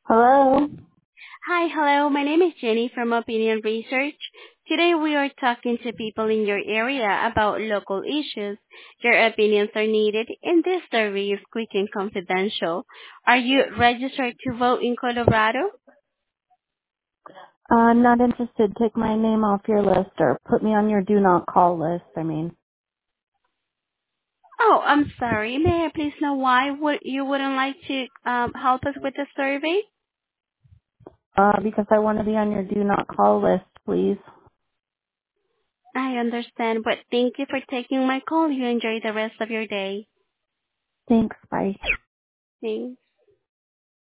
Hello. Hi, hello. My name is Jenny from Opinion Research. Today we are talking to people in your area about local issues. Your opinions are needed, and this survey is quick and confidential. Are you registered to vote in Colorado? I'm not interested. Take my name off your list or put me on your do not call list. Oh, I'm sorry. May I please know why you wouldn't like to help us with the survey? Because I want to be on your do not call list, please. I understand, but thank you for taking my call. You enjoy the rest of your day. Thanks. Bye. Thanks.